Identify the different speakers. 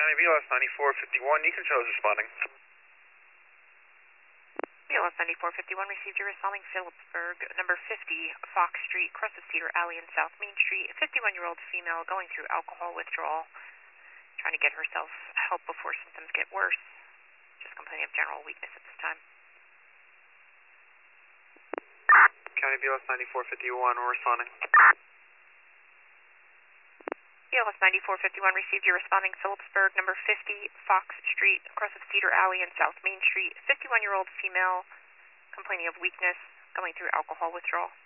Speaker 1: County BLS 9451, Econtrol is responding.
Speaker 2: BLS 9451 received your responding Phillipsburg, number 50, Fox Street, Crest of Cedar Alley and South Main Street. A 51-year-old female going through alcohol withdrawal, trying to get herself help before symptoms get worse. Just complaining of general weakness at this time.
Speaker 1: County BLS 9451, we're responding.
Speaker 2: BLS 9451 received your responding Phillipsburg, number 50, Fox Street, Crest of Cedar Alley and South Main Street. 51-year-old female complaining of weakness, going through alcohol withdrawal.